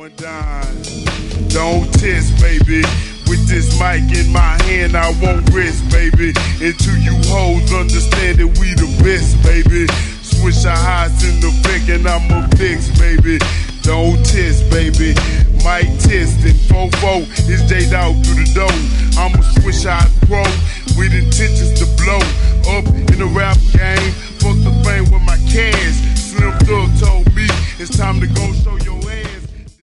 Don't test, baby. With this mic in my hand, I won't rest, baby. Until you hoes understand that we the best, baby. Switch our highs in the back and I'm a fix, baby. Don't test, baby. Mic testing, 4-4 is J-Dog through the door. I'm a switch out pro with intentions to blow up in the rap game. Fuck the fame with my cash. Slim Thug told me it's time to go show your